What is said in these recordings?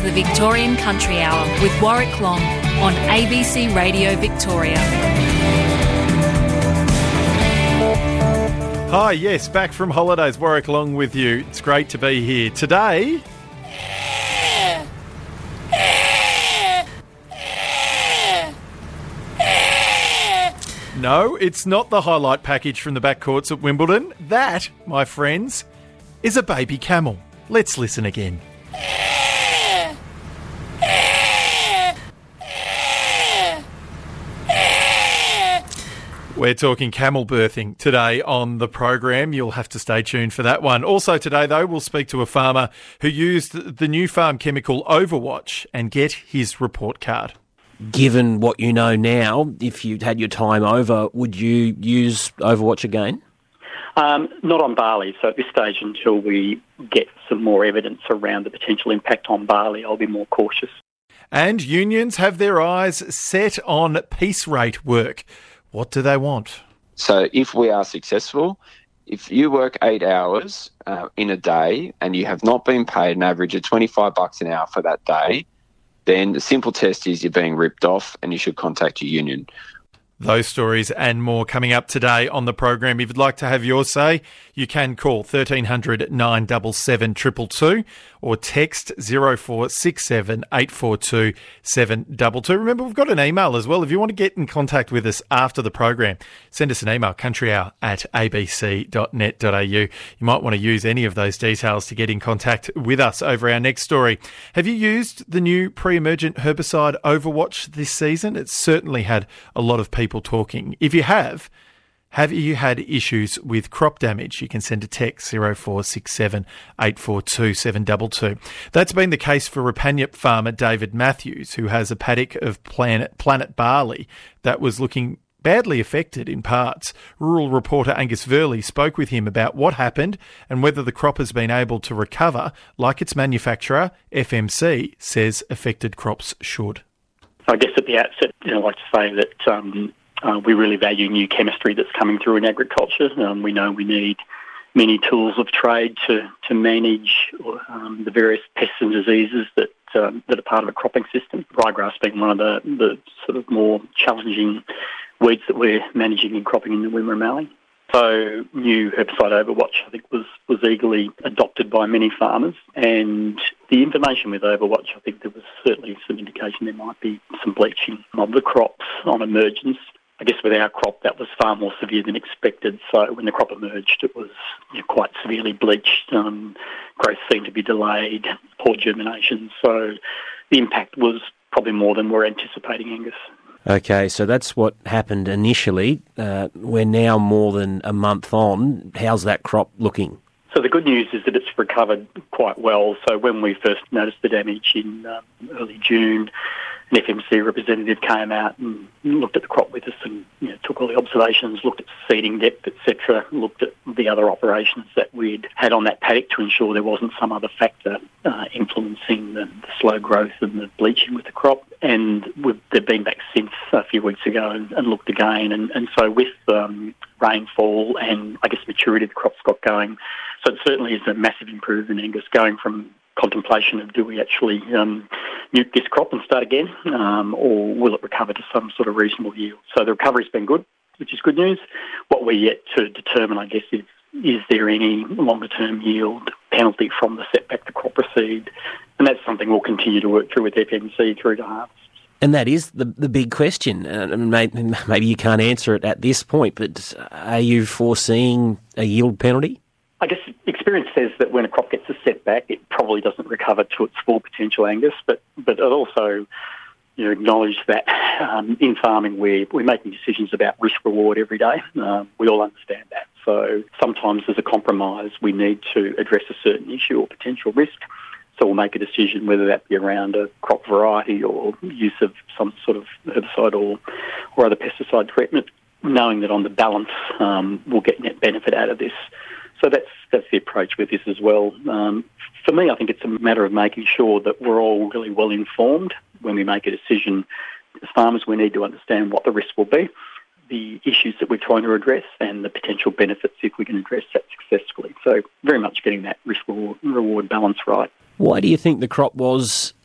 is the Victorian Country Hour with Warwick Long on ABC Radio Victoria. Hi, yes, back from holidays, Warwick Long with you. It's great to be here. Today... No, it's not the highlight package from the backcourts at Wimbledon. That, my friends, is a baby camel. Let's listen again. We're talking camel birthing today on the program. You'll have to stay tuned for that one. Also today, though, we'll speak to a farmer who used the new farm chemical Overwatch and get his report card. Given what you know now, if you'd had your time over, would you use Overwatch again? Not on barley. So at this stage, until we get some more evidence around the potential impact on barley, I'll be more cautious. And unions have their eyes set on piece rate work. What do they want? So if we are successful, if you work 8 hours in a day and you have not been paid an average of $25 an hour for that day, then the simple test is you're being ripped off and you should contact your union. Those stories and more coming up today on the program. If you'd like to have your say, you can call 1300 977 222 or text 0467 842 722. Remember, we've got an email as well. If you want to get in contact with us after the program, send us an email, countryhour@abc.net.au. You might want to use any of those details to get in contact with us over our next story. Have you used the new pre-emergent herbicide Overwatch this season? It's certainly had a lot of people talking. If you have you had issues with crop damage? You can send a text 0467 842 722. That's been the case for Rapanyup farmer David Matthews, who has a paddock of Planet Barley that was looking badly affected in parts. Rural reporter Angus Verley spoke with him about what happened and whether the crop has been able to recover like its manufacturer, FMC, says affected crops should. I guess at the outset, I'd like to say that we really value new chemistry that's coming through in agriculture. We know we need many tools of trade to manage the various pests and diseases that are part of a cropping system. Ryegrass being one of the sort of more challenging weeds that we're managing in cropping in the Wimmera Mallee. So new herbicide Overwatch, I think, was eagerly adopted by many farmers. And the information with Overwatch, I think there was certainly some indication there might be some bleaching of the crops on emergence. I guess with our crop, that was far more severe than expected. So when the crop emerged, it was quite severely bleached. Growth seemed to be delayed, poor germination. So the impact was probably more than we're anticipating, Angus. Okay, so that's what happened initially. We're now more than a month on. How's that crop looking? So the good news is that it's recovered quite well. So when we first noticed the damage in early June, an FMC representative came out and looked at the crop with us and took all the observations, looked at seeding depth, etc., looked at the other operations that we'd had on that paddock to ensure there wasn't some other factor influencing the slow growth and the bleaching with the crop. And they've been back since a few weeks ago and looked again. And so with rainfall and, I guess, maturity the crop's got going, so it certainly is a massive improvement, Angus, going from contemplation of do we actually nuke this crop and start again, or will it recover to some sort of reasonable yield? So the recovery's been good, which is good news. What we're yet to determine, I guess, is there any longer-term yield penalty from the setback the crop received? And that's something we'll continue to work through with FMC through to harvest. And that is the big question. Maybe you can't answer it at this point, but are you foreseeing a yield penalty? I guess experience says that when a crop gets a setback, it probably doesn't recover to its full potential, Angus. But it also acknowledge that in farming we're making decisions about risk-reward every day. We all understand that. So sometimes as a compromise, we need to address a certain issue or potential risk. So we'll make a decision whether that be around a crop variety or use of some sort of herbicide or other pesticide treatment, knowing that on the balance we'll get net benefit out of this. So that's the approach with this as well. For me, I think it's a matter of making sure that we're all really well informed when we make a decision. As farmers, we need to understand what the risk will be, the issues that we're trying to address, and the potential benefits if we can address that successfully. So very much getting that risk-reward balance right. Why do you think the crop was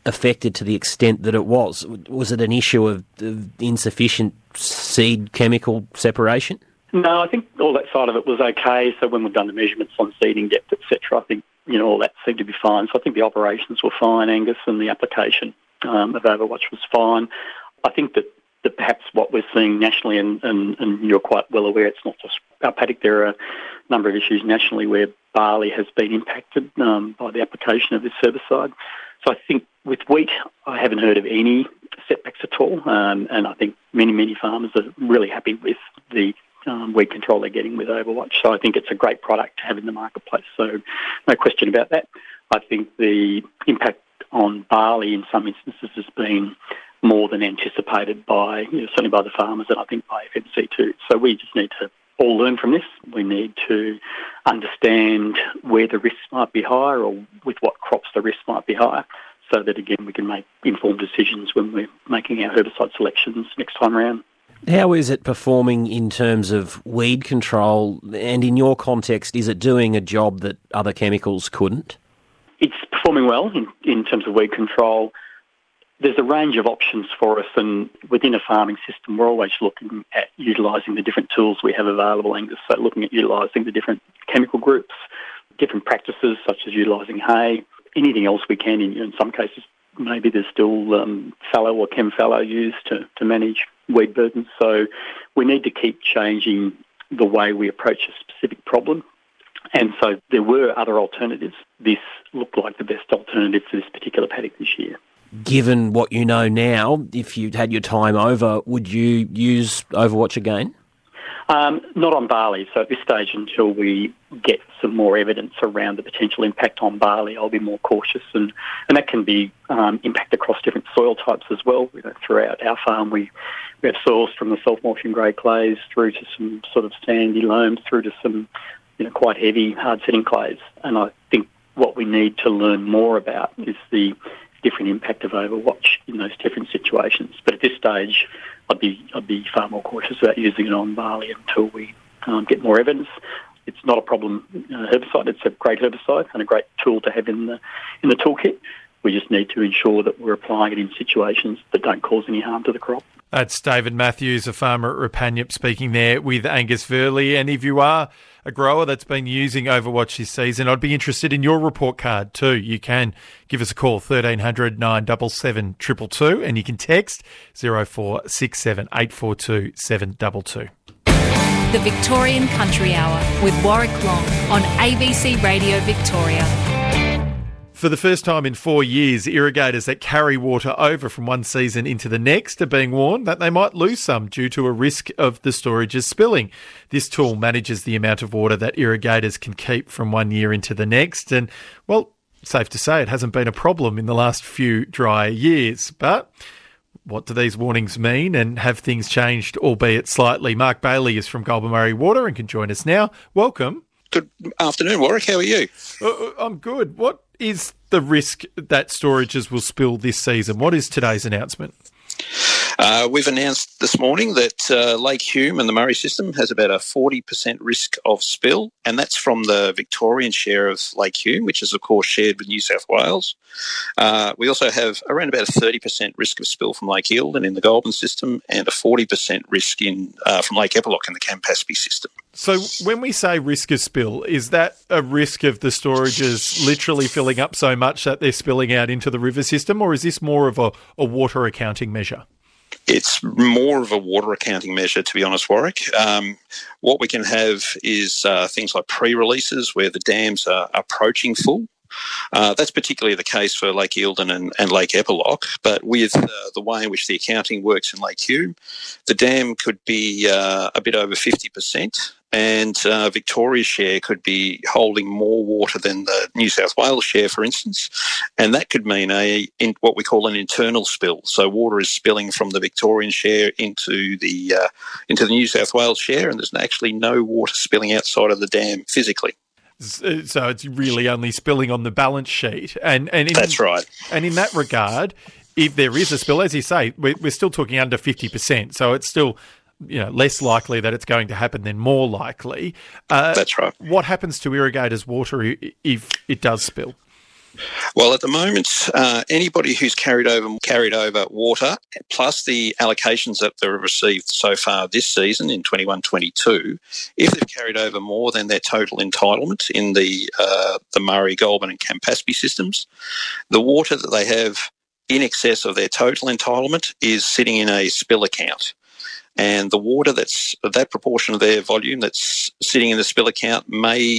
affected to the extent that it was? Was it an issue of insufficient seed chemical separation? No, I think all that side of it was okay. So when we've done the measurements on seeding depth, etc., I think all that seemed to be fine. So I think the operations were fine, Angus, and the application of Overwatch was fine. I think that perhaps what we're seeing nationally, and you're quite well aware, it's not just our paddock. There are a number of issues nationally where barley has been impacted by the application of this herbicide. So I think with wheat, I haven't heard of any setbacks at all, and I think many farmers are really happy with the weed control they're getting with Overwatch. So I think it's a great product to have in the marketplace. So no question about that. I think the impact on barley in some instances has been more than anticipated by, certainly by the farmers, and I think by FMC too. So we just need to all learn from this. We need to understand where the risks might be higher or with what crops the risks might be higher, so that, again, we can make informed decisions when we're making our herbicide selections next time around. How is it performing in terms of weed control? And in your context, is it doing a job that other chemicals couldn't? It's performing well in terms of weed control. There's a range of options for us, and within a farming system, we're always looking at utilising the different tools we have available, Angus. So looking at utilising the different chemical groups, different practices such as utilising hay, anything else we can. In some cases, maybe there's still fallow or chem fallow used to manage weed burdens. So we need to keep changing the way we approach a specific problem. And so there were other alternatives. This looked like the best alternative for this particular paddock this year. Given what you know now, if you'd had your time over, would you use Overwatch again? Not on barley. So at this stage, until we get some more evidence around the potential impact on barley, I'll be more cautious. And that can be impact across different soil types as well. Throughout our farm, we have soils from the self-morphing grey clays through to some sort of sandy loams, through to some quite heavy, hard-setting clays. And I think what we need to learn more about is the different impact of Overwatch in those different situations. But at this stage, I'd be far more cautious about using it on barley until we get more evidence. It's not a problem herbicide. It's a great herbicide and a great tool to have in the toolkit. We just need to ensure that we're applying it in situations that don't cause any harm to the crop. That's David Matthews, a farmer at Rapanyup, speaking there with Angus Verley. And if you are a grower that's been using Overwatch this season, I'd be interested in your report card too. You can give us a call, 1300 977 222, and you can text 0467 842 722. The Victorian Country Hour with Warwick Long on ABC Radio Victoria. For the first time in 4 years, irrigators that carry water over from one season into the next are being warned that they might lose some due to a risk of the storages spilling. This tool manages the amount of water that irrigators can keep from 1 year into the next. And, well, safe to say it hasn't been a problem in the last few dry years. But what do these warnings mean, and have things changed, albeit slightly? Mark Bailey is from Goulburn Murray Water and can join us now. Welcome. Good afternoon, Warwick. How are you? I'm good. What is the risk that storages will spill this season? What is today's announcement? We've announced this morning that Lake Hume and the Murray system has about a 40% risk of spill, and that's from the Victorian share of Lake Hume, which is, of course, shared with New South Wales. We also have around about a 30% risk of spill from Lake Eildon in the Goulburn system, and a 40% risk from Lake Eppalock in the Campaspe system. So when we say risk of spill, is that a risk of the storages literally filling up so much that they're spilling out into the river system, or is this more of a water accounting measure? It's more of a water accounting measure, to be honest, Warwick. What we can have is things like pre-releases where the dams are approaching full. That's particularly the case for Lake Eildon and Lake Eppalock, but with the way in which the accounting works in Lake Hume, the dam could be a bit over 50%, and Victoria's share could be holding more water than the New South Wales share, for instance, and that could mean what we call an internal spill. So water is spilling from the Victorian share into the New South Wales share, and there's actually no water spilling outside of the dam physically. So it's really only spilling on the balance sheet. That's right. And in that regard, if there is a spill, as you say, we're still talking under 50%. So it's still less likely that it's going to happen than more likely. That's right. What happens to irrigators' water if it does spill? Well, at the moment, anybody who's carried over water, plus the allocations that they've received so far this season in 21-22, if they've carried over more than their total entitlement in the Murray, Goulburn and Campaspe systems, the water that they have in excess of their total entitlement is sitting in a spill account. And the water that proportion of their volume that's sitting in the spill account may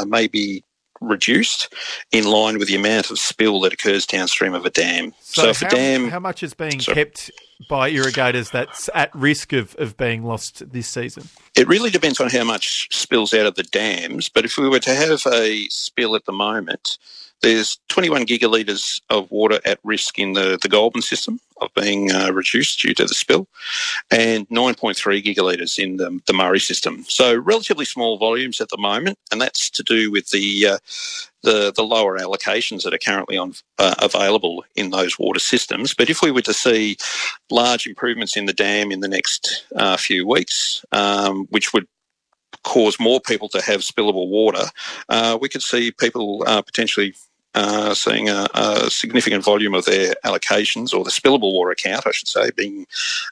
be reduced in line with the amount of spill that occurs downstream of a dam. So if a dam, how much is being kept by irrigators that's at risk of being lost this season? It really depends on how much spills out of the dams, but if we were to have a spill at the moment, there's 21 gigalitres of water at risk in the Goulburn system of being reduced due to the spill, and 9.3 gigalitres in the Murray system. So relatively small volumes at the moment, and that's to do with the lower allocations that are currently available in those water systems. But if we were to see large improvements in the dam in the next few weeks, which would cause more people to have spillable water, we could see people potentially seeing a significant volume of their allocations, or the spillable water account, I should say, being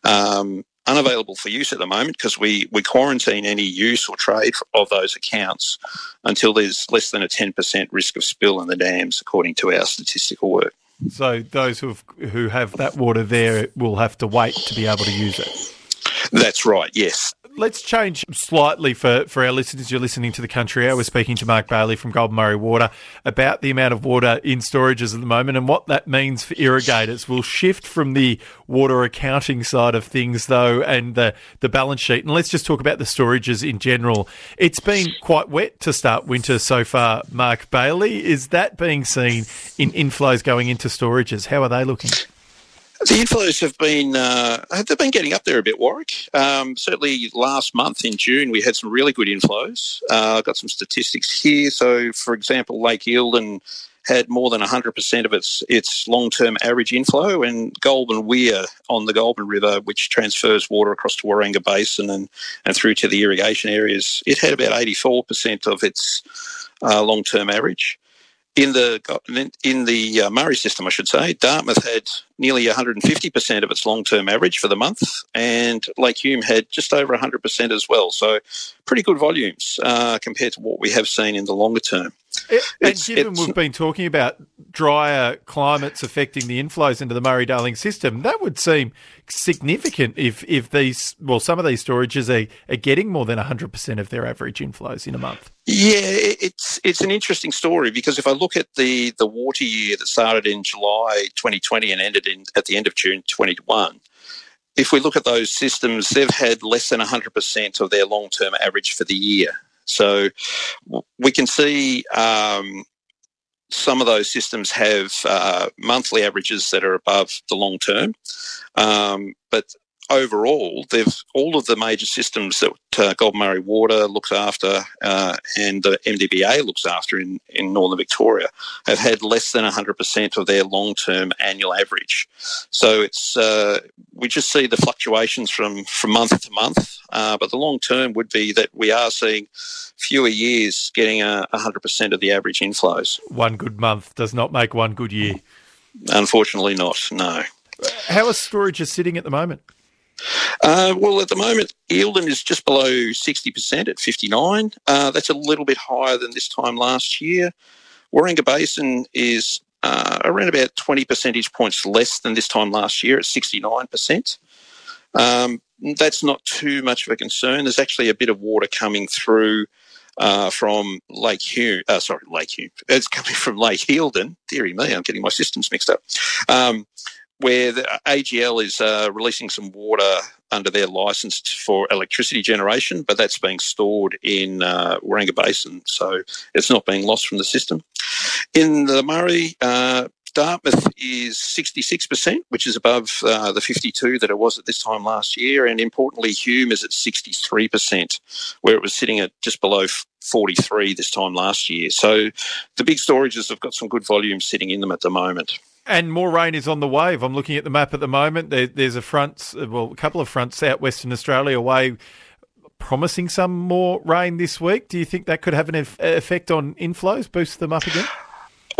unavailable for use at the moment, because we quarantine any use or trade of those accounts until there's less than a 10% risk of spill in the dams, according to our statistical work. So those who have that water there will have to wait to be able to use it? That's right, yes. Let's change slightly for our listeners. You're listening to The Country Hour. We're speaking to Mark Bailey from Goulburn Murray Water about the amount of water in storages at the moment and what that means for irrigators. We'll shift from the water accounting side of things, though, and the balance sheet. And let's just talk about the storages in general. It's been quite wet to start winter so far, Mark Bailey. Is that being seen in inflows going into storages? How are they looking? The inflows have been they've been getting up there a bit, Warwick. Certainly last month in June we had some really good inflows. I've got some statistics here. So, for example, Lake Eildon had more than 100% of its long-term average inflow, and Goulburn Weir on the Goulburn River, which transfers water across to Waranga Basin and through to the irrigation areas, it had about 84% of its long-term average. In the Murray system, I should say, Dartmouth had nearly 150% of its long-term average for the month, and Lake Hume had just over 100% as well. So pretty good volumes compared to what we have seen in the longer term. And given we've been talking about drier climates affecting the inflows into the Murray-Darling system, that would seem significant if some of these storages are getting more than 100% of their average inflows in a month. Yeah, it's an interesting story, because if I look at the water year that started in July 2020 and ended at the end of June 2021, if we look at those systems, they've had less than 100% of their long-term average for the year. So we can see some of those systems have monthly averages that are above the long term, but overall, all of the major systems that Goulburn Murray Water looks after and the MDBA looks after in northern Victoria have had less than 100% of their long-term annual average. So it's we just see the fluctuations from month to month, but the long term would be that we are seeing fewer years getting 100% of the average inflows. One good month does not make one good year. Unfortunately not, no. How are storages sitting at the moment? Well, at the moment, Eildon is just below 60% at 59. That's a little bit higher than this time last year. Waranga Basin is around about 20 percentage points less than this time last year at 69%. That's not too much of a concern. There's actually a bit of water coming through from Lake Hume. Lake Hume. It's coming from Lake Eildon. Deary me, I'm getting my systems mixed up. Where the AGL is releasing some water under their licence for electricity generation, but that's being stored in Waranga Basin, so it's not being lost from the system. In the Murray, Dartmouth is 66%, which is above the 52 that it was at this time last year, and importantly, Hume is at 63%, where it was sitting at just below 43 this time last year. So the big storages have got some good volume sitting in them at the moment. And more rain is on the way. I'm looking at the map at the moment. There's a couple of fronts out Western Australia away promising some more rain this week. Do you think that could have an effect on inflows, boost them up again?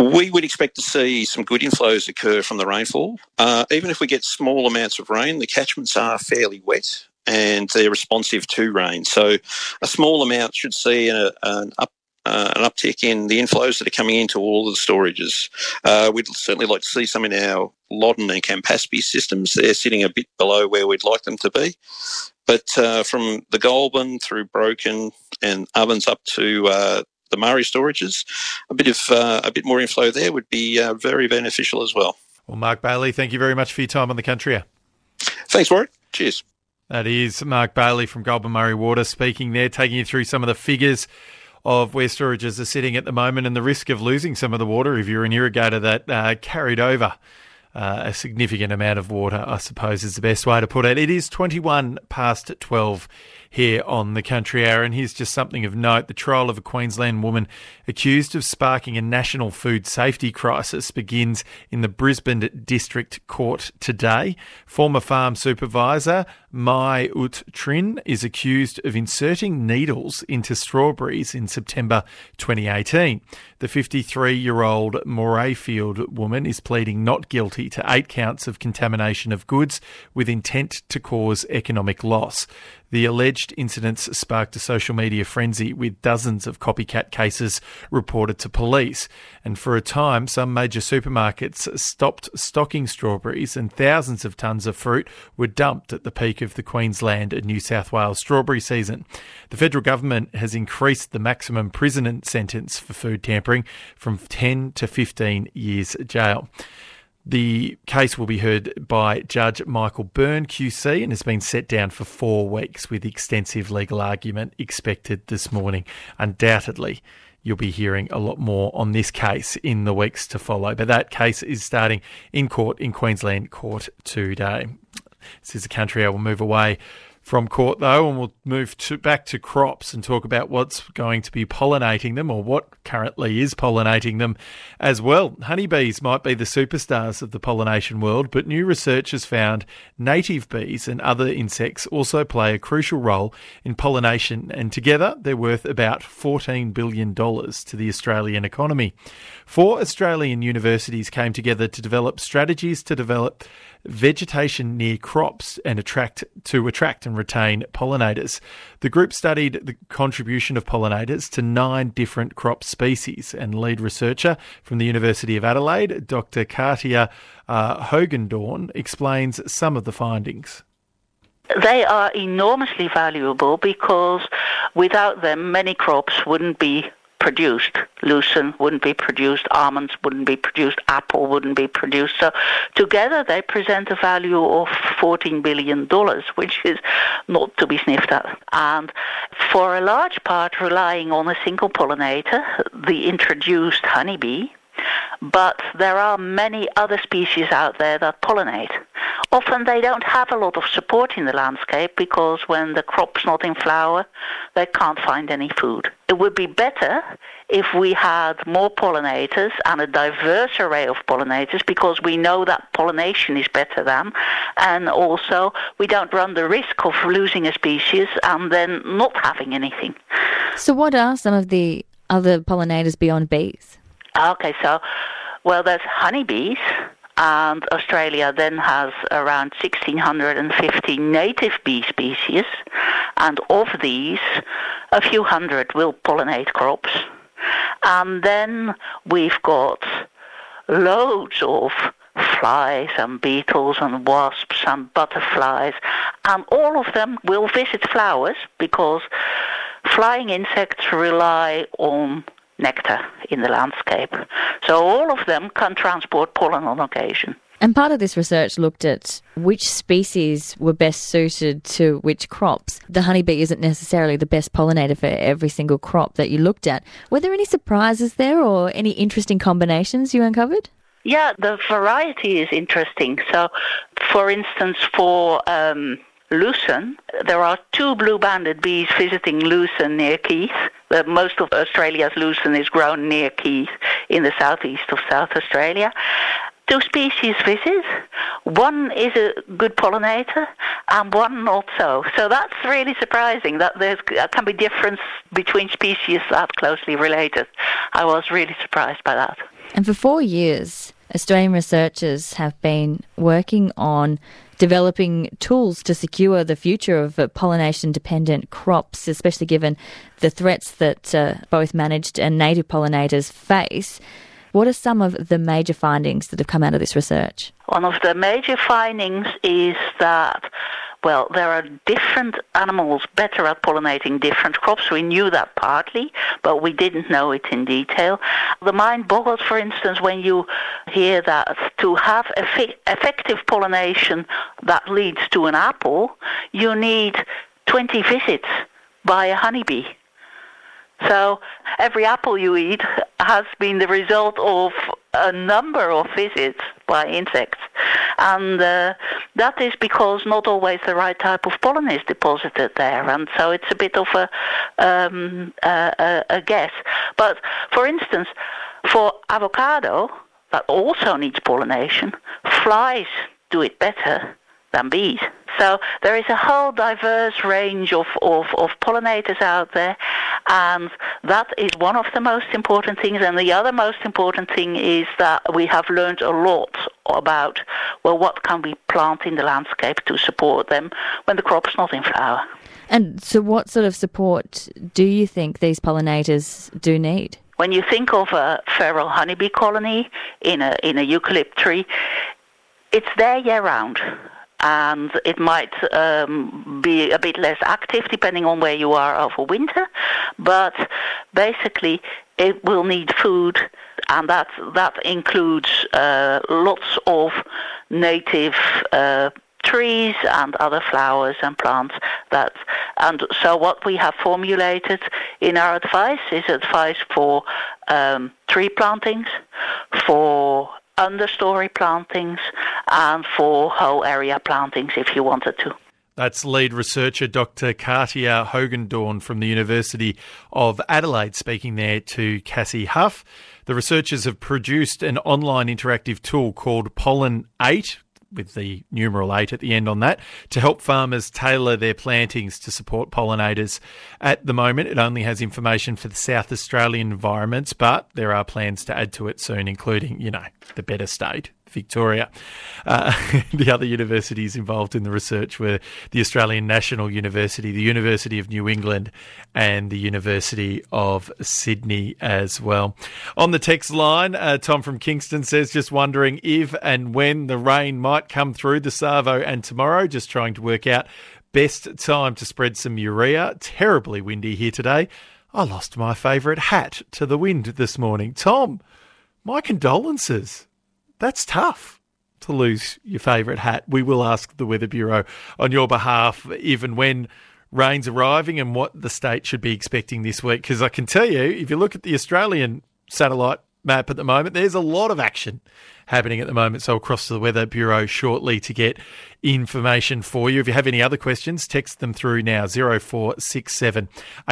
We would expect to see some good inflows occur from the rainfall. Even if we get small amounts of rain, the catchments are fairly wet and they're responsive to rain. So a small amount should see an uptick in the inflows that are coming into all of the storages. We'd certainly like to see some in our Loddon and Campaspe systems. They're sitting a bit below where we'd like them to be. But from the Goulburn through Broken and Ovens up to the Murray storages, a bit more inflow there would be very beneficial as well. Well, Mark Bailey, thank you very much for your time on the Country Hour. Thanks, Warwick. Cheers. That is Mark Bailey from Goulburn Murray Water speaking there, taking you through some of the figures of where storages are sitting at the moment and the risk of losing some of the water if you're an irrigator that carried over a significant amount of water, I suppose is the best way to put it. It is 21 past 12 here on the Country Hour, and here's just something of note. The trial of a Queensland woman accused of sparking a national food safety crisis begins in the Brisbane District Court today. Former farm supervisor Mai Ut Trin is accused of inserting needles into strawberries in September 2018. The 53-year-old Morayfield woman is pleading not guilty to 8 counts of contamination of goods with intent to cause economic loss. The alleged incidents sparked a social media frenzy with dozens of copycat cases reported to police. And for a time, some major supermarkets stopped stocking strawberries and thousands of tonnes of fruit were dumped at the peak of the Queensland and New South Wales strawberry season. The federal government has increased the maximum prison sentence for food tampering from 10 to 15 years jail. The case will be heard by Judge Michael Byrne QC and has been set down for 4 weeks with extensive legal argument expected this morning. Undoubtedly, you'll be hearing a lot more on this case in the weeks to follow. But that case is starting in court in Queensland Court today. This is the Country Hour. We'll move away from court, though, and we'll move back to crops and talk about what's going to be pollinating them or what currently is pollinating them as well. Honeybees might be the superstars of the pollination world, but new research has found native bees and other insects also play a crucial role in pollination, and together they're worth about $14 billion to the Australian economy. 4 Australian universities came together to develop strategies to develop vegetation near crops and attract and retain pollinators. The group studied the contribution of pollinators to 9 different crop species, and lead researcher from the University of Adelaide, Dr. Katia Hogendorn, explains some of the findings. They are enormously valuable because without them many crops wouldn't be produced. Lucerne wouldn't be produced, almonds wouldn't be produced, apple wouldn't be produced. So together they present a value of $14 billion, which is not to be sniffed at. And for a large part relying on a single pollinator, the introduced honeybee, but there are many other species out there that pollinate. Often they don't have a lot of support in the landscape because when the crop's not in flower, they can't find any food. It would be better if we had more pollinators and a diverse array of pollinators because we know that pollination is better than, and also we don't run the risk of losing a species and then not having anything. So what are some of the other pollinators beyond bees? Okay, there's honeybees, and Australia then has around 1,650 native bee species, and of these, a few hundred will pollinate crops. And then we've got loads of flies and beetles and wasps and butterflies, and all of them will visit flowers because flying insects rely on nectar in the landscape. So all of them can transport pollen on occasion. And part of this research looked at which species were best suited to which crops. The honeybee isn't necessarily the best pollinator for every single crop that you looked at. Were there any surprises there or any interesting combinations you uncovered? Yeah, the variety is interesting. So, for instance, for lucerne, there are 2 blue-banded bees visiting lucerne near Keith. Most of Australia's lucerne is grown near Keith in the southeast of South Australia. 2 species visit. One is a good pollinator and one not so. So that's really surprising that there can be difference between species that closely related. I was really surprised by that. And for 4 years, Australian researchers have been working on developing tools to secure the future of pollination-dependent crops, especially given the threats that both managed and native pollinators face. What are some of the major findings that have come out of this research? One of the major findings is that, well, there are different animals better at pollinating different crops. We knew that partly, but we didn't know it in detail. The mind boggles, for instance, when you hear that to have effective pollination that leads to an apple, you need 20 visits by a honeybee. So every apple you eat has been the result of a number of visits by insects. And that is because not always the right type of pollen is deposited there. And so it's a bit of a guess. But for instance, for avocado, that also needs pollination, flies do it better than bees. So there is a whole diverse range of pollinators out there, and that is one of the most important things. And the other most important thing is that we have learned a lot about, well, what can we plant in the landscape to support them when the crop's not in flower. And so what sort of support do you think these pollinators do need? When you think of a feral honeybee colony in a eucalypt tree, it's there year-round. And it might be a bit less active depending on where you are over winter, but basically it will need food, and that includes lots of native trees and other flowers and plants. And so what we have formulated in our advice is advice for tree plantings, for understory plantings, and for whole area plantings if you wanted to. That's lead researcher Dr. Katia Hogendoorn from the University of Adelaide speaking there to Cassie Huff. The researchers have produced an online interactive tool called Pollen 8, with the numeral 8 at the end on that, to help farmers tailor their plantings to support pollinators. At the moment, it only has information for the South Australian environments, but there are plans to add to it soon, including, the better state, Victoria. The other universities involved in the research were the Australian National University, the University of New England, and the University of Sydney as well. On the text line, Tom from Kingston says, just wondering if and when the rain might come through the Savo and tomorrow, just trying to work out best time to spread some urea. Terribly windy here today. I lost my favourite hat to the wind this morning. Tom, my condolences. That's tough to lose your favourite hat. We will ask the Weather Bureau on your behalf if and when rain's arriving and what the state should be expecting this week. Because I can tell you, if you look at the Australian satellite map at the moment, there's a lot of action happening at the moment. So I'll cross to the Weather Bureau shortly to get information for you. If you have any other questions, text them through now. 0467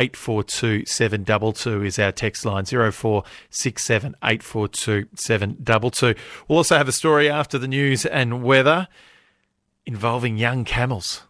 842 722 is our text line. 0467 842 722. We'll also have a story after the news and weather involving young camels.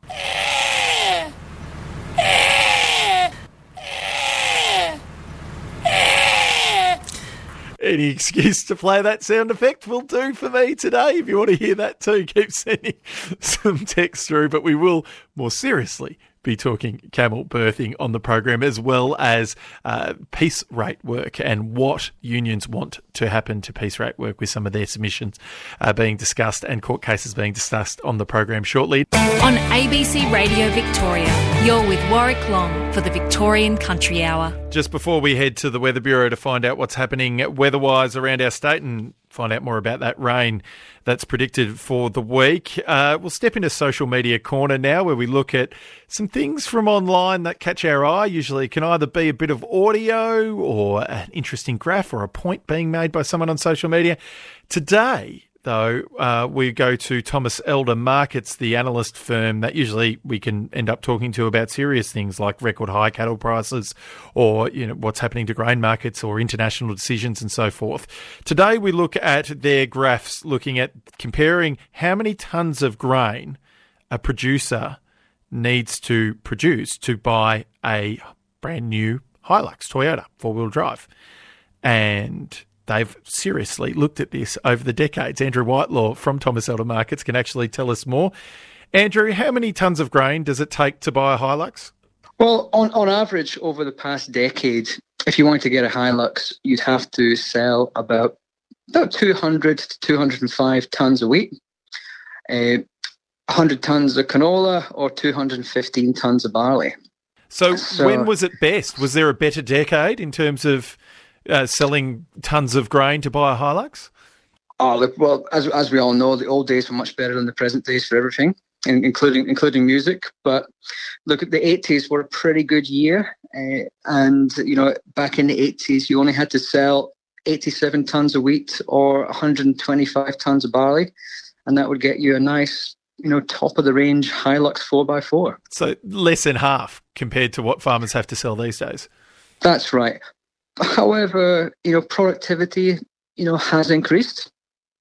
Any excuse to play that sound effect will do for me today. If you want to hear that too, keep sending some text through. But we will more seriously be talking camel birthing on the program, as well as piece rate work and what unions want to happen to piece rate work, with some of their submissions being discussed and court cases being discussed on the program shortly. On ABC Radio Victoria, you're with Warwick Long for the Victorian Country Hour. Just before we head to the Weather Bureau to find out what's happening weather-wise around our state and find out more about that rain that's predicted for the week, we'll step into Social Media Corner now, where we look at some things from online that catch our eye. Usually it can either be a bit of audio or an interesting graph or a point being made by someone on social media. Today, though, we go to Thomas Elder Markets, the analyst firm that usually we can end up talking to about serious things like record high cattle prices or what's happening to grain markets or international decisions and so forth. Today we look at their graphs, looking at comparing how many tonnes of grain a producer needs to produce to buy a brand new Hilux Toyota 4-wheel drive. And they've seriously looked at this over the decades. Andrew Whitelaw from Thomas Elder Markets can actually tell us more. Andrew, how many tonnes of grain does it take to buy a Hilux? Well, on average, over the past decade, if you wanted to get a Hilux, you'd have to sell about 200 to 205 tonnes of wheat, 100 tonnes of canola, or 215 tonnes of barley. So when was it best? Was there a better decade in terms of selling tonnes of grain to buy a Hilux? Oh, look, well, as we all know, the old days were much better than the present days for everything, including music. But look, the 80s were a pretty good year. And, back in the 80s, you only had to sell 87 tonnes of wheat or 125 tonnes of barley. And that would get you a nice, top-of-the-range Hilux 4x4. So less than half compared to what farmers have to sell these days. That's right. However, productivity, has increased.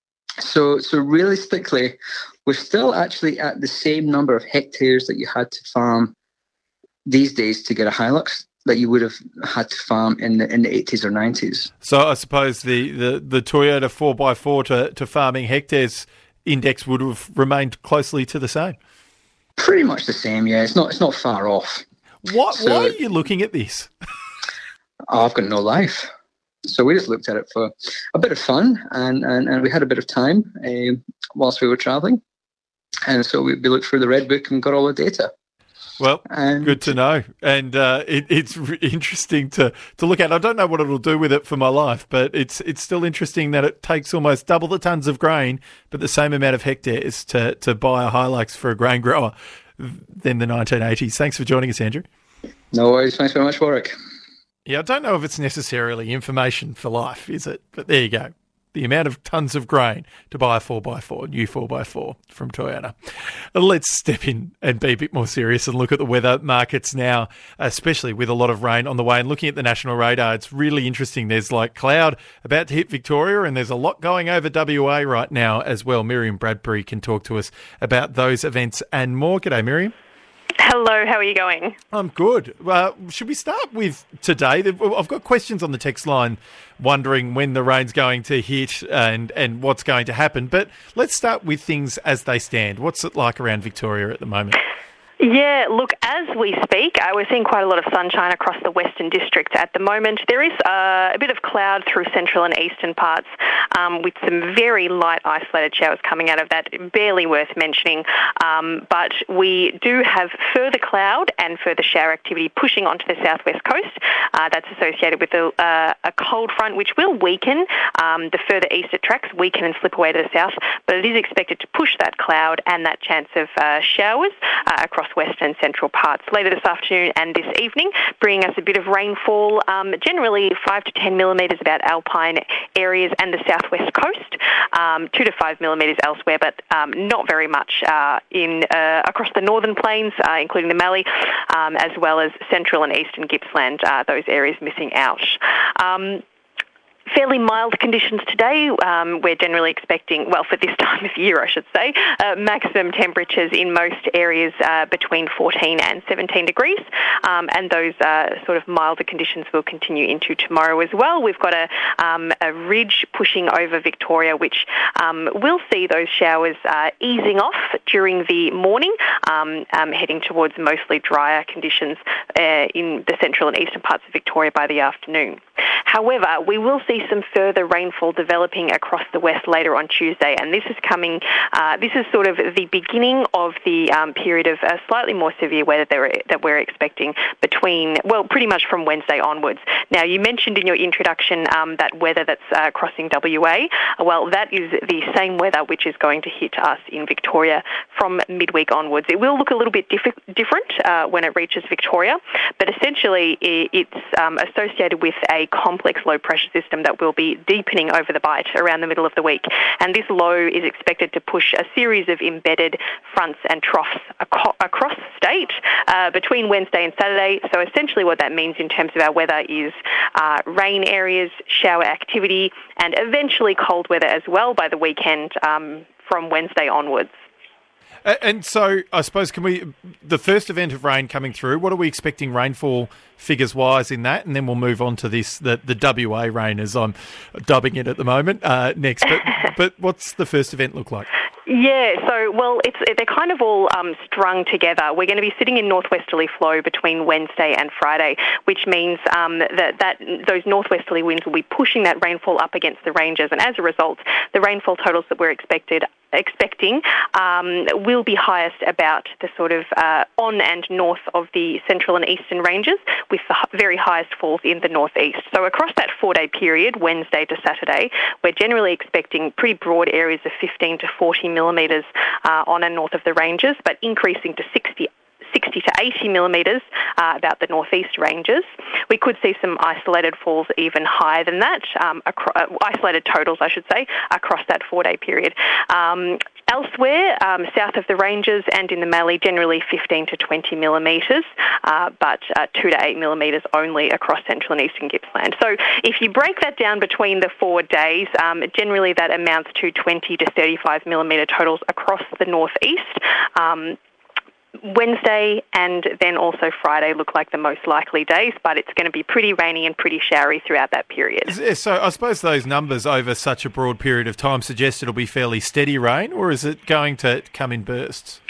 So realistically, we're still actually at the same number of hectares that you had to farm these days to get a Hilux that you would have had to farm in the 80s or 90s. So I suppose the Toyota 4x4 to farming hectares index would have remained closely to the same. Pretty much the same, yeah. It's not far off. Why are you looking at this? I've got no life. So we just looked at it for a bit of fun, and we had a bit of time whilst we were travelling. And so we looked through the Red Book and got all the data. Well, good to know. And it's interesting to look at. I don't know what it'll do with it for my life, but it's still interesting that it takes almost double the tonnes of grain, but the same amount of hectares to buy a Hilux for a grain grower than the 1980s. Thanks for joining us, Andrew. No worries. Thanks very much, Warwick. Yeah, I don't know if it's necessarily information for life, is it? But there you go. The amount of tonnes of grain to buy a 4x4, new 4x4 from Toyota. Let's step in and be a bit more serious and look at the weather markets now, especially with a lot of rain on the way. And looking at the national radar, it's really interesting. There's like cloud about to hit Victoria, and there's a lot going over WA right now as well. Miriam Bradbury can talk to us about those events and more. G'day, Miriam. Hello, how are you going? I'm good. Should we start with today? I've got questions on the text line wondering when the rain's going to hit and what's going to happen. But let's start with things as they stand. What's it like around Victoria at the moment? Yeah, look, as we speak, we're seeing quite a lot of sunshine across the Western District at the moment. There is a bit of cloud through central and eastern parts with some very light isolated showers coming out of that, barely worth mentioning. But we do have further cloud and further shower activity pushing onto the southwest coast. That's associated with a cold front, which will weaken the further east it tracks, weaken and slip away to the south. But it is expected to push that cloud and that chance of showers across western and central parts later this afternoon and this evening, bringing us a bit of rainfall, generally 5 to 10 millimetres about alpine areas and the southwest coast, 2 to 5 millimetres elsewhere, but not very much across the northern plains, including the Mallee, as well as central and eastern Gippsland, those areas missing out. Fairly mild conditions today. We're generally expecting, well, for this time of year, I should say, maximum temperatures in most areas between 14 and 17 degrees. And those sort of milder conditions will continue into tomorrow as well. We've got a ridge pushing over Victoria, which will see those showers easing off during the morning, heading towards mostly drier conditions in the central and eastern parts of Victoria by the afternoon. However, we will see some further rainfall developing across the west later on Tuesday, and this is coming. This is sort of the beginning of the period of slightly more severe weather that we're expecting pretty much from Wednesday onwards. Now, you mentioned in your introduction that weather that's crossing WA. Well, that is the same weather which is going to hit us in Victoria from midweek onwards. It will look a little bit different when it reaches Victoria, but essentially it's associated with a complex low pressure system that will be deepening over the bight around the middle of the week. And this low is expected to push a series of embedded fronts and troughs across the state between Wednesday and Saturday. So essentially what that means in terms of our weather is rain areas, shower activity, and eventually cold weather as well by the weekend from Wednesday onwards. And so I suppose the first event of rain coming through, what are we expecting rainfall figures-wise in that? And then we'll move on to the WA rain, as I'm dubbing it at the moment, next. But what's the first event look like? Yeah, so, they're kind of all strung together. We're going to be sitting in northwesterly flow between Wednesday and Friday, which means that those northwesterly winds will be pushing that rainfall up against the ranges, and as a result, the rainfall totals that we're expecting will be highest about the sort of on and north of the central and eastern ranges, with the very highest falls in the northeast. So across that 4-day period, Wednesday to Saturday, we're generally expecting pretty broad areas of 15 to 40 millimetres on and north of the ranges, but increasing to 60 to 80 millimetres about the northeast ranges. We could see some isolated falls even higher than that, isolated totals, I should say, across that 4-day period. Elsewhere, south of the ranges and in the Mallee, generally 15 to 20 millimetres, but 2 to 8 millimetres only across central and eastern Gippsland. So if you break that down between the 4 days, generally that amounts to 20 to 35 millimetre totals across the northeast. Wednesday and then also Friday look like the most likely days, but it's going to be pretty rainy and pretty showery throughout that period. So I suppose those numbers over such a broad period of time suggest it'll be fairly steady rain, or is it going to come in bursts?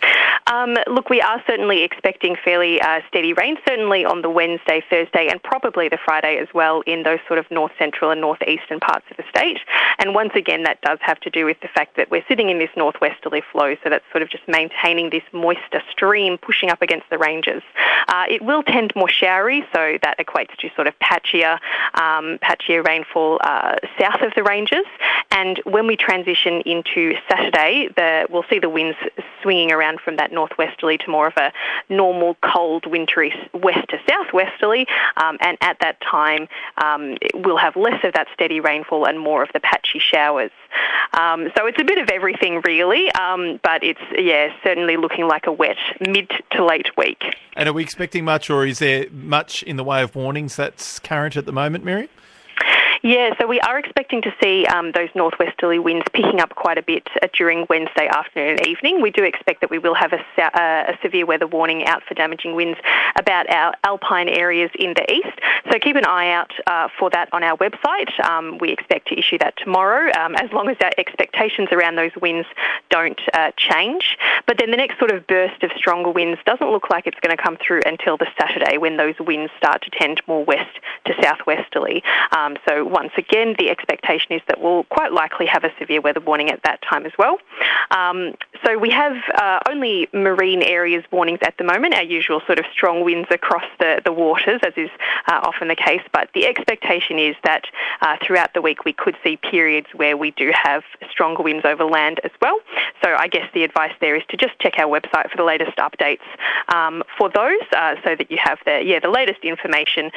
Look, we are certainly expecting fairly steady rain, certainly on the Wednesday, Thursday, and probably the Friday as well in those sort of north central and northeastern parts of the state. And once again, that does have to do with the fact that we're sitting in this northwesterly flow, so that's sort of just maintaining this moister stream pushing up against the ranges. It will tend more showery, so that equates to sort of patchier rainfall south of the ranges. And when we transition into Saturday, we'll see the winds swinging around from that northwesterly to more of a normal cold wintry west to southwesterly, and at that time we'll have less of that steady rainfall and more of the patchy showers. So it's a bit of everything really, but it's certainly looking like a wet mid to late week. And are we expecting much, or is there much in the way of warnings that's current at the moment, Mary? Yeah, so we are expecting to see those northwesterly winds picking up quite a bit during Wednesday afternoon and evening. We do expect that we will have a severe weather warning out for damaging winds about our alpine areas in the east. So keep an eye out for that on our website. We expect to issue that tomorrow, as long as our expectations around those winds don't change. But then the next sort of burst of stronger winds doesn't look like it's going to come through until the Saturday, when those winds start to tend more west to southwesterly. So once again, the expectation is that we'll quite likely have a severe weather warning at that time as well. So we have only marine areas warnings at the moment, our usual sort of strong winds across the waters, as is often the case. But the expectation is that throughout the week we could see periods where we do have stronger winds over land as well. So I guess the advice there is to just check our website for the latest updates for those, so that you have the latest information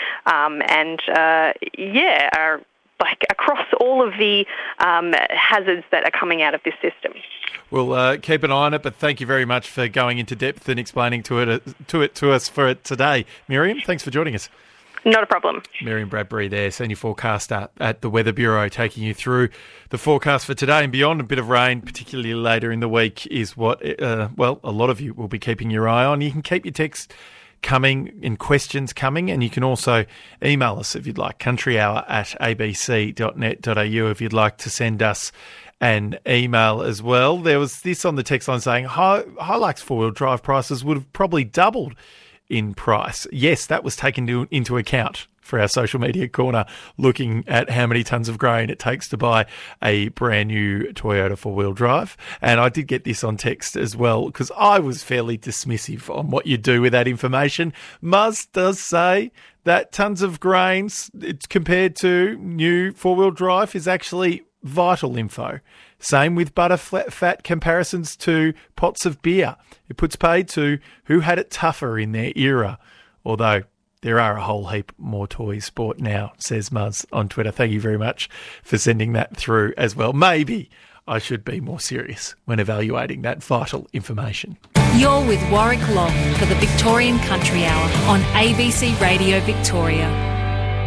like across all of the hazards that are coming out of this system. We'll keep an eye on it, but thank you very much for going into depth and explaining to us for today. Miriam, thanks for joining us. Not a problem. Miriam Bradbury there, Senior Forecaster at the Weather Bureau, taking you through the forecast for today and beyond. A bit of rain, particularly later in the week, is what, a lot of you will be keeping your eye on. You can keep your texts coming and questions coming, and you can also email us if you'd like, countryhour@abc.net.au if you'd like to send us an email as well. There was this on the text line saying Hilux four-wheel drive prices would have probably doubled in price. Yes, that was taken into account for our social media corner, looking at how many tons of grain it takes to buy a brand new Toyota four-wheel drive. And I did get this on text as well, because I was fairly dismissive on what you do with that information. Muzz does say that tons of grains compared to new four-wheel drive is actually vital info. Same with butter fat comparisons to pots of beer. It puts paid to who had it tougher in their era, although there are a whole heap more toys bought now, says Muzz on Twitter. Thank you very much for sending that through as well. Maybe I should be more serious when evaluating that vital information. You're with Warwick Long for the Victorian Country Hour on ABC Radio Victoria.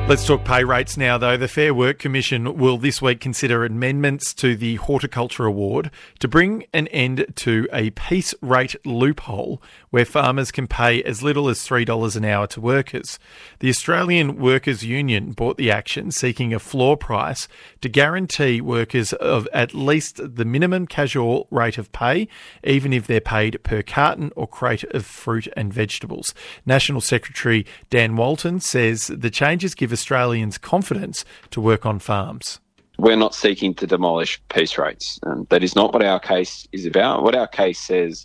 Let's talk pay rates now, though. The Fair Work Commission will this week consider amendments to the Horticulture Award to bring an end to a piece rate loophole where farmers can pay as little as $3 an hour to workers. The Australian Workers' Union brought the action, seeking a floor price to guarantee workers of at least the minimum casual rate of pay, even if they're paid per carton or crate of fruit and vegetables. National Secretary Dan Walton says the changes give Australians confidence to work on farms. We're not seeking to demolish piece rates. That is not what our case is about. What our case says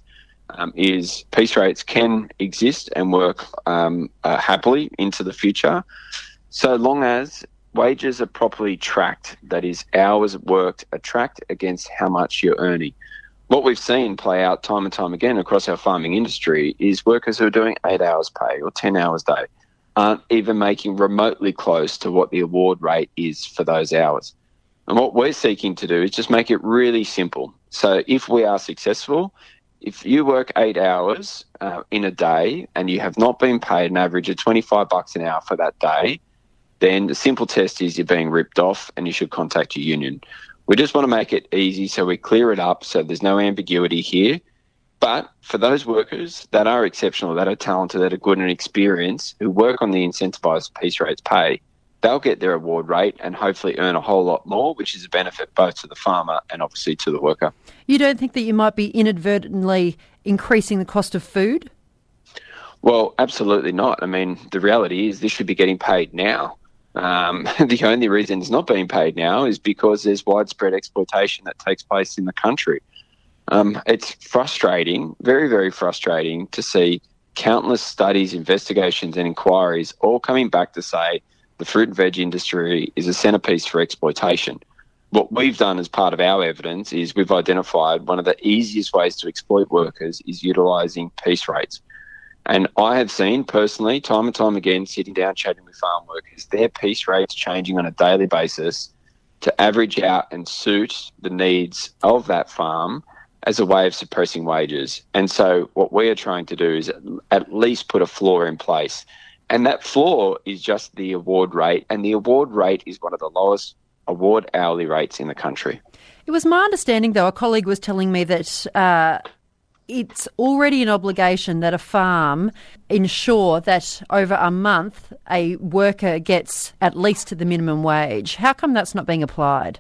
is piece rates can exist and work happily into the future, so long as wages are properly tracked, that is, hours worked are tracked against how much you're earning. What we've seen play out time and time again across our farming industry is workers who are doing 8 hours pay or 10 hours a day aren't even making remotely close to what the award rate is for those hours. And what we're seeking to do is just make it really simple. So if we are successful, if you work 8 hours in a day and you have not been paid an average of $25 an hour for that day, then the simple test is you're being ripped off and you should contact your union. We just want to make it easy so we clear it up so there's no ambiguity here. But for those workers that are exceptional, that are talented, that are good and experienced, who work on the incentivised piece rates pay, they'll get their award rate and hopefully earn a whole lot more, which is a benefit both to the farmer and obviously to the worker. You don't think that you might be inadvertently increasing the cost of food? Well, absolutely not. I mean, the reality is this should be getting paid now. The only reason it's not being paid now is because there's widespread exploitation that takes place in the country. It's frustrating, very, very frustrating to see countless studies, investigations and inquiries all coming back to say the fruit and veg industry is a centrepiece for exploitation. What we've done as part of our evidence is we've identified one of the easiest ways to exploit workers is utilising piece rates. And I have seen personally, time and time again, sitting down chatting with farm workers, their piece rates changing on a daily basis to average out and suit the needs of that farm as a way of suppressing wages. And so what we are trying to do is at least put a floor in place. And that floor is just the award rate. And the award rate is one of the lowest award hourly rates in the country. It was my understanding, though, a colleague was telling me that it's already an obligation that a farm ensure that over a month a worker gets at least the minimum wage. How come that's not being applied?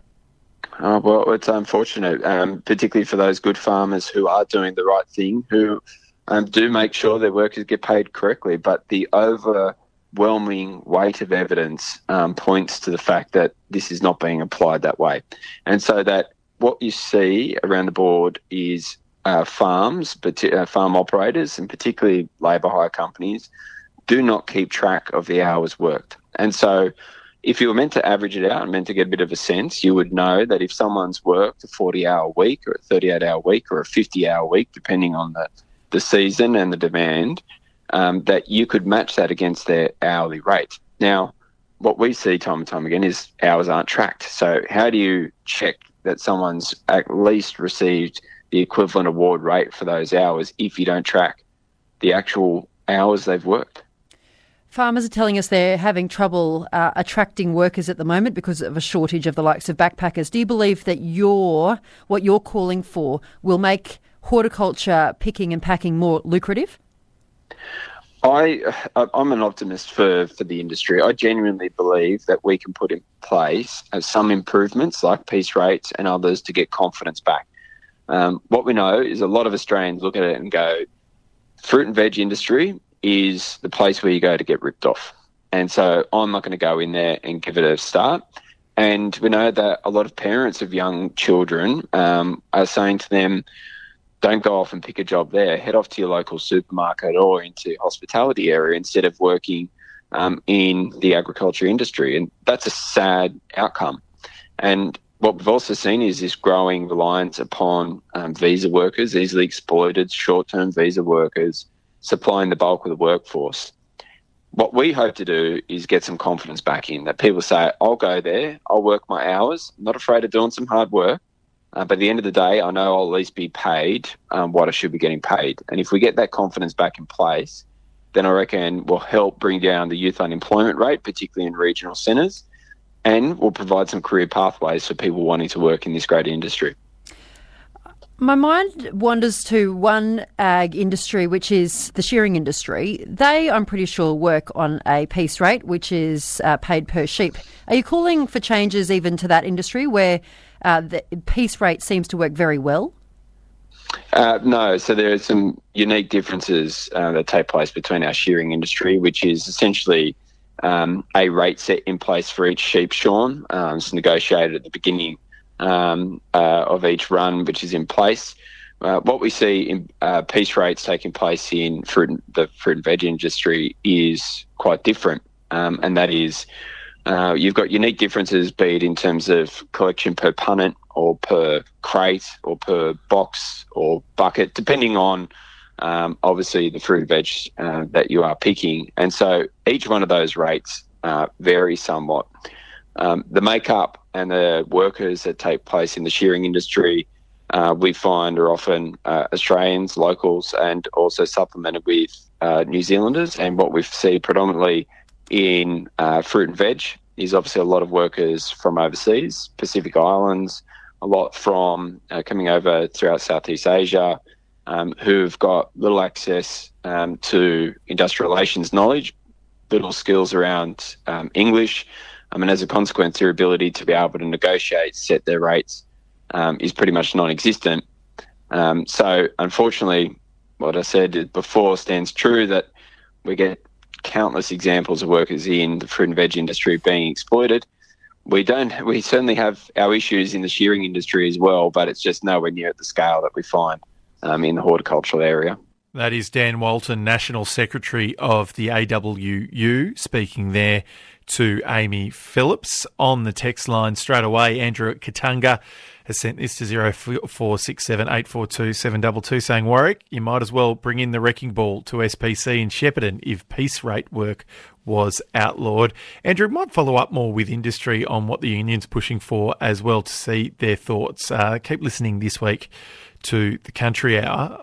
Well, it's unfortunate, particularly for those good farmers who are doing the right thing, who do make sure their workers get paid correctly. But the overwhelming weight of evidence points to the fact that this is not being applied that way. And so that what you see around the board is farms, farm operators, and particularly labour hire companies, do not keep track of the hours worked. And so if you were meant to average it out and meant to get a bit of a sense, you would know that if someone's worked a 40-hour week or a 38-hour week or a 50-hour week, depending on the season and the demand, that you could match that against their hourly rate. Now, what we see time and time again is hours aren't tracked. So how do you check that someone's at least received the equivalent award rate for those hours if you don't track the actual hours they've worked? Farmers are telling us they're having trouble attracting workers at the moment because of a shortage of the likes of backpackers. Do you believe that what you're calling for will make horticulture picking and packing more lucrative? I'm an optimist for the industry. I genuinely believe that we can put in place some improvements like piece rates and others to get confidence back. What we know is a lot of Australians look at it and go, fruit and veg industry is the place where you go to get ripped off. And so I'm not going to go in there and give it a start. And we know that a lot of parents of young children are saying to them, don't go off and pick a job there. Head off to your local supermarket or into hospitality area instead of working in the agriculture industry. And that's a sad outcome. And what we've also seen is this growing reliance upon visa workers, easily exploited short-term visa workers, supplying the bulk of the workforce. What we hope to do is get some confidence back in, that people say, I'll go there, I'll work my hours, I'm not afraid of doing some hard work, but at the end of the day, I know I'll at least be paid what I should be getting paid. And if we get that confidence back in place, then I reckon will help bring down the youth unemployment rate, particularly in regional centres, and will provide some career pathways for people wanting to work in this great industry. My mind wanders to one ag industry, which is the shearing industry. They, I'm pretty sure, work on a piece rate, which is paid per sheep. Are you calling for changes even to that industry where the piece rate seems to work very well? No, so there are some unique differences that take place between our shearing industry, which is essentially a rate set in place for each sheep shorn. It's negotiated at the beginning of each run, which is in place. What we see in piece rates taking place in the fruit and veg industry is quite different, and that is you've got unique differences, be it in terms of collection per punnet or per crate or per box or bucket, depending on obviously the fruit and veg that you are picking. And so each one of those rates vary somewhat. The makeup and the workers that take place in the shearing industry, we find are often Australians, locals, and also supplemented with New Zealanders. And what we see predominantly in fruit and veg is obviously a lot of workers from overseas, Pacific Islands, a lot from coming over throughout Southeast Asia, who've got little access to industrial relations knowledge, little skills around English. And as a consequence, their ability to be able to negotiate, set their rates is pretty much non-existent. So unfortunately, what I said before stands true, that we get countless examples of workers in the fruit and veg industry being exploited. We certainly have our issues in the shearing industry as well, but it's just nowhere near at the scale that we find in the horticultural area. That is Dan Walton, National Secretary of the AWU, speaking there to Amy Phillips. On the text line straight away, Andrew at Kattunga has sent this to 0467 842 722 saying, Warwick, you might as well bring in the wrecking ball to SPC in Shepparton if piece rate work was outlawed. Andrew, might follow up more with industry on what the union's pushing for as well to see their thoughts. Keep listening this week to the Country Hour.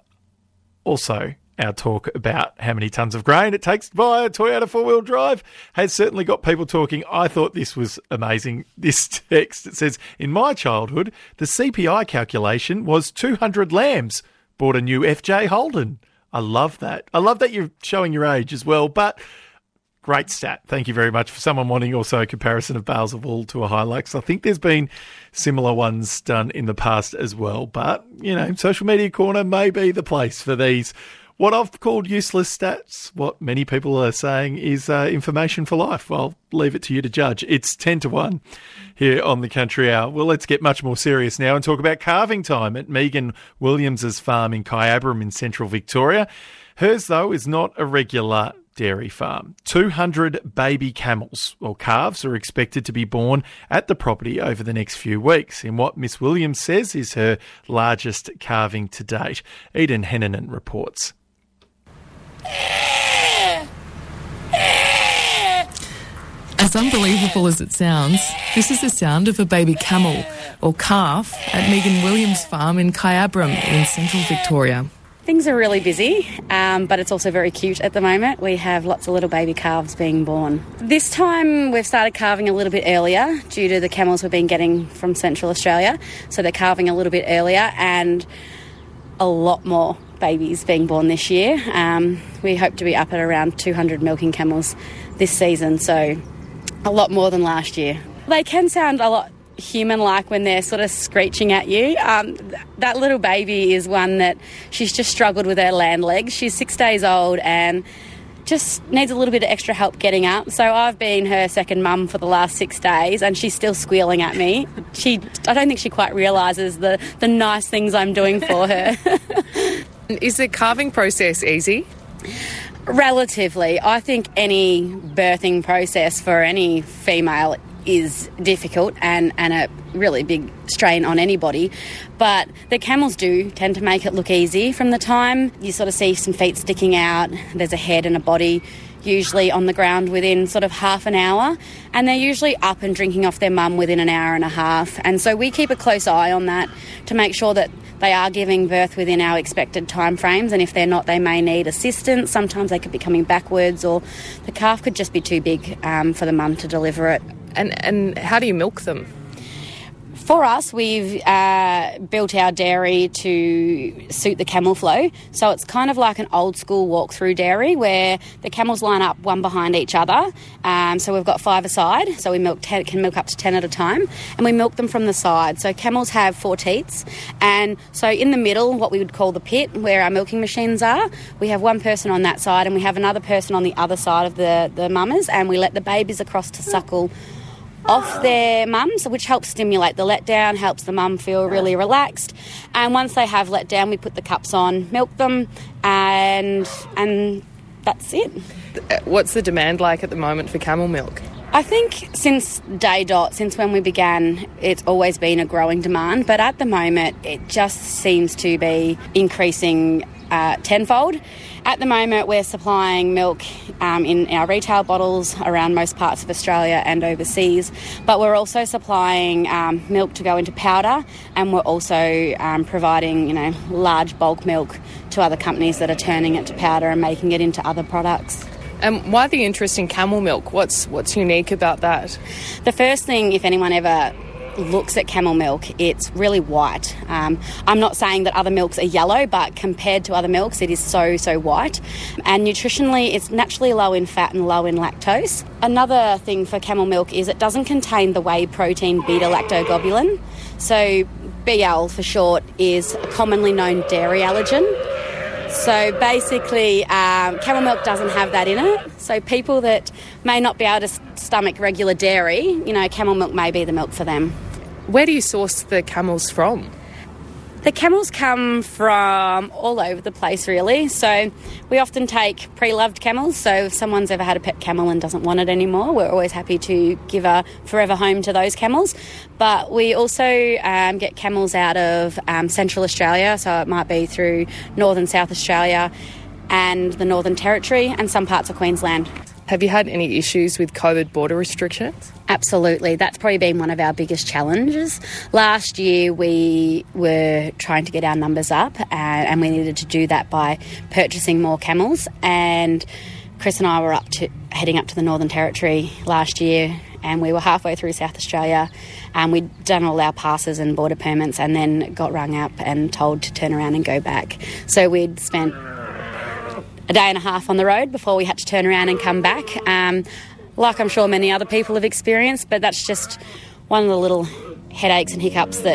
Also, our talk about how many tonnes of grain it takes to buy a Toyota four-wheel drive has certainly got people talking. I thought this was amazing. This text, it says, in my childhood, the CPI calculation was 200 lambs. Bought a new FJ Holden. I love that. I love that you're showing your age as well, but great stat. Thank you very much. For someone wanting also a comparison of bales of wool to a Hilux, I think there's been similar ones done in the past as well. But, you know, Social Media Corner may be the place for these, what I've called useless stats. What many people are saying is information for life. I'll leave it to you to judge. It's 10-1 here on the Country Hour. Well, let's get much more serious now and talk about calving time at Megan Williams's farm in Kyabram in central Victoria. Hers, though, is not a regular dairy farm. 200 baby camels or calves are expected to be born at the property over the next few weeks in what Miss Williams says is her largest calving to date. Eden Hennanen reports. As unbelievable as it sounds, this is the sound of a baby camel or calf at Megan Williams' farm in Kyabram in central Victoria. Things are really busy, but it's also very cute at the moment. We have lots of little baby calves being born. This time we've started calving a little bit earlier due to the camels we've been getting from Central Australia. So they're calving a little bit earlier and a lot more babies being born this year. We hope to be up at around 200 milking camels this season, so a lot more than last year. They can sound a lot human-like when they're sort of screeching at you. That little baby is one that she's just struggled with her land legs. She's 6 days old and just needs a little bit of extra help getting up. So I've been her second mum for the last 6 days and she's still squealing at me. I don't think she quite realises the nice things I'm doing for her. Is the calving process easy? Relatively. I think any birthing process for any female is difficult and a really big strain on anybody, but the camels do tend to make it look easy. From the time you sort of see some feet sticking out, there's a head and a body usually on the ground within sort of half an hour, and they're usually up and drinking off their mum within an hour and a half, and so we keep a close eye on that to make sure that they are giving birth within our expected timeframes, and if they're not, they may need assistance. Sometimes they could be coming backwards, or the calf could just be too big for the mum to deliver it. And how do you milk them? For us, we've built our dairy to suit the camel flow. So it's kind of like an old school walk-through dairy where the camels line up one behind each other. So we've got 5 a side, so we can milk up to 10 at a time, and we milk them from the side. So camels have 4 teats, and so in the middle, what we would call the pit, where our milking machines are, we have one person on that side and we have another person on the other side of the mamas, and we let the babies across to suckle off their mums, which helps stimulate the letdown, helps the mum feel really relaxed. And once they have let down, we put the cups on, milk them, and that's it. What's the demand like at the moment for camel milk? I think since day dot, since when we began, it's always been a growing demand, but at the moment it just seems to be increasing tenfold. At the moment, we're supplying milk in our retail bottles around most parts of Australia and overseas, but we're also supplying milk to go into powder, and we're also providing, large bulk milk to other companies that are turning it to powder and making it into other products. And why the interest in camel milk? What's unique about that? The first thing, if anyone ever looks at camel milk, it's really white. I'm not saying that other milks are yellow, but compared to other milks, it is so white. And nutritionally, it's naturally low in fat and low in lactose. Another thing for camel milk is it doesn't contain the whey protein beta-lactoglobulin. So BL for short is a commonly known dairy allergen. So basically, camel milk doesn't have that in it. So people that may not be able to stomach regular dairy, camel milk may be the milk for them. Where do you source the camels from? The camels come from all over the place, really. So we often take pre-loved camels. So if someone's ever had a pet camel and doesn't want it anymore, we're always happy to give a forever home to those camels. But we also get camels out of Central Australia, so it might be through North and South Australia and the Northern Territory and some parts of Queensland. Have you had any issues with COVID border restrictions? Absolutely. That's probably been one of our biggest challenges. Last year we were trying to get our numbers up and we needed to do that by purchasing more camels, and Chris and I were heading up to the Northern Territory last year, and we were halfway through South Australia and we'd done all our passes and border permits and then got rung up and told to turn around and go back. So we'd spent a day and a half on the road before we had to turn around and come back, like I'm sure many other people have experienced, but that's just one of the little headaches and hiccups that,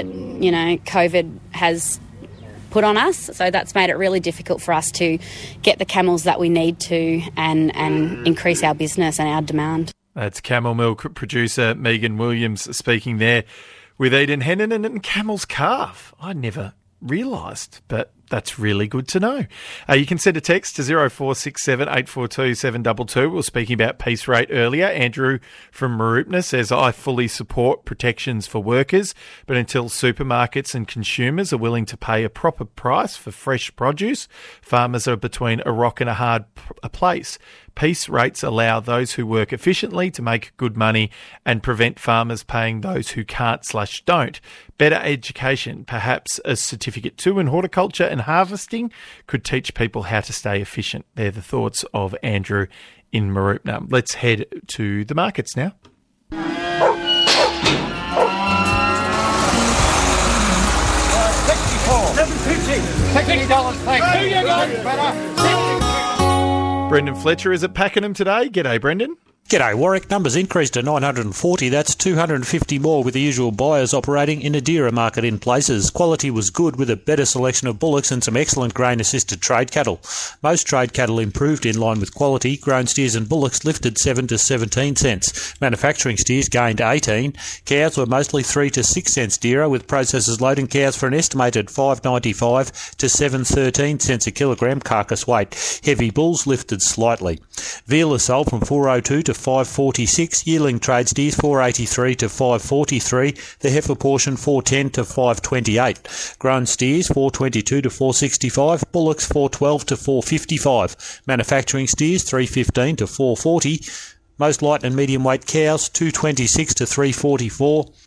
COVID has put on us. So that's made it really difficult for us to get the camels that we need to and increase our business and our demand. That's camel milk producer Megan Williams speaking there with Eden Hennon and camel's calf. I never realised, but that's really good to know. You can send a text to 0467 842 722. We were speaking about piece rate earlier. Andrew from Mooroopna says, I fully support protections for workers, but until supermarkets and consumers are willing to pay a proper price for fresh produce, farmers are between a rock and a hard place. Piece rates allow those who work efficiently to make good money and prevent farmers paying those who can't/don't. Better education, perhaps a certificate 2 in horticulture and harvesting, could teach people how to stay efficient. They're the thoughts of Andrew in Mooroopna. Let's head to the markets now. $64. Brendan Fletcher is at Pakenham today. G'day, Brendan. G'day, Warwick. Numbers increased to 940. That's 250 more, with the usual buyers operating in a dearer market in places. Quality was good, with a better selection of bullocks and some excellent grain-assisted trade cattle. Most trade cattle improved in line with quality. Grown steers and bullocks lifted 7 to 17 cents. Manufacturing steers gained 18. Cows were mostly 3 to 6 cents dearer, with processors loading cows for an estimated $5.95 to $7.13 cents a kilogram carcass weight. Heavy bulls lifted slightly. Veal is sold from $4.02 to $5.46, yearling trade steers $4.83 to $5.43, the heifer portion $4.10 to $5.28. Grown steers $4.22 to $4.65, bullocks $4.12 to $4.55. Manufacturing steers $3.15 to $4.40. Most light and medium weight cows $2.26 to $3.44.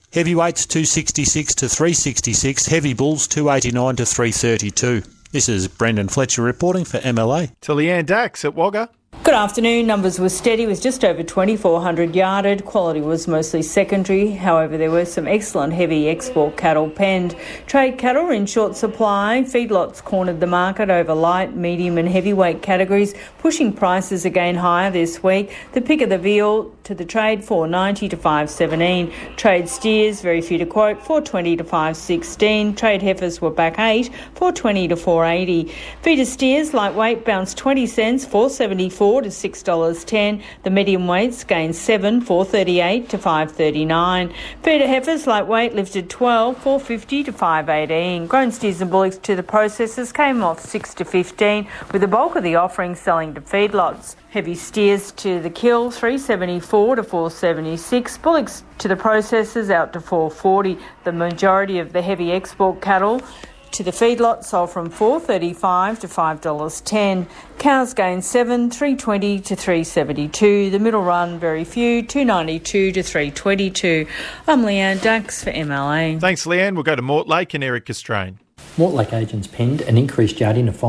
Heavyweights 266 to 366, heavy bulls 289 to 332. This is Brendan Fletcher reporting for MLA. To Leanne Dax at Wagga. Good afternoon. Numbers were steady with just over 2,400 yarded. Quality was mostly secondary. However, there were some excellent heavy export cattle penned. Trade cattle were in short supply. Feedlots cornered the market over light, medium and heavyweight categories, pushing prices again higher this week. The pick of the veal to the trade, $4.90 to $5.17. Trade steers, very few to quote, $4.20 to $5.16. Trade heifers were back $8, $4.20 to $4.80. Feeder steers, lightweight, bounced 20 cents, $4.74 to $6.10. The medium weights gained 7, $4.38 to $5.39. Feeder heifers, lightweight, lifted 12, $4.50 to $5.18. Grown steers and bullocks to the processors came off 6 to 15, with the bulk of the offering selling to feedlots. Heavy steers to the kill, $3.74 to $4.76. Bullocks to the processors out to $4.40. The majority of the heavy export cattle to the feedlot sold from $4.35 to $5.10. Cows gained 7, $3.20 to $3.72. The middle run, very few, $2.92 to $3.22. I'm Leanne Dax for MLA. Thanks, Leanne. We'll go to Mortlake and Eric Castrain. Mortlake agents penned an increased yarding of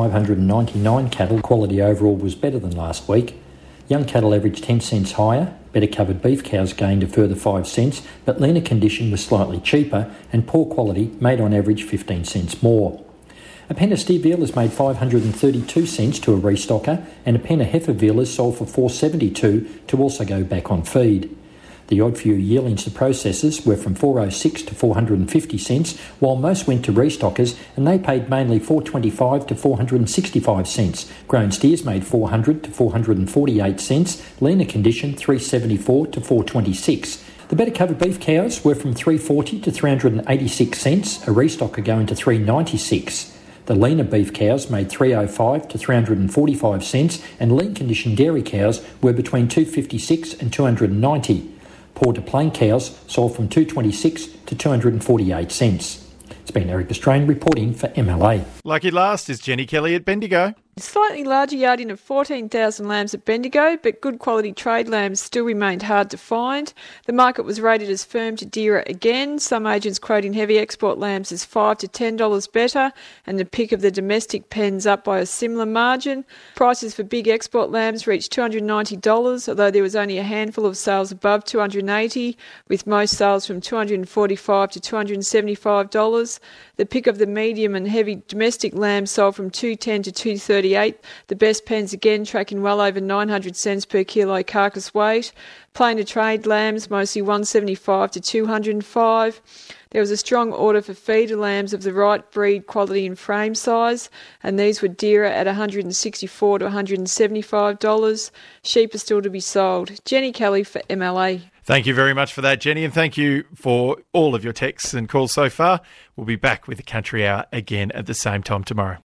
599 cattle. Quality overall was better than last week. Young cattle averaged 10 cents higher. Better covered beef cows gained a further 5 cents, but leaner condition was slightly cheaper and poor quality made on average 15 cents more. A pen of steer vealers made 532 cents to a restocker, and a pen of heifer vealers sold for $4.72 to also go back on feed. The odd few yearlings to processors were from $4.06 to 450 cents, while most went to restockers, and they paid mainly $4.25 to 465 cents. Grown steers made $400 to 448 cents, leaner condition $3.74 to 426. The better covered beef cows were from $3.40 to 386 cents, a restocker going to $3.96. The leaner beef cows made $3.05 to 345 cents, and lean condition dairy cows were between $2.56 and $2.90. Poor to plain cows sold from $2.26 to 248 cents. It's been Eric Castrain reporting for MLA. Lucky last is Jenny Kelly at Bendigo. Slightly larger yarding of 14,000 lambs at Bendigo, but good quality trade lambs still remained hard to find. The market was rated as firm to dearer again, some agents quoting heavy export lambs as $5 to $10 better, and the pick of the domestic pens up by a similar margin. Prices for big export lambs reached $290, although there was only a handful of sales above $280, with most sales from $245 to $275. The pick of the medium and heavy domestic lambs sold from $210 to $238. The best pens again tracking well over 900 cents per kilo carcass weight. Plain to trade lambs mostly $175 to $205. There was a strong order for feeder lambs of the right breed, quality and frame size, and these were dearer at $164 to $175. Sheep are still to be sold. Jenny Kelly for MLA. Thank you very much for that, Jenny, and thank you for all of your texts and calls so far. We'll be back with the Country Hour again at the same time tomorrow.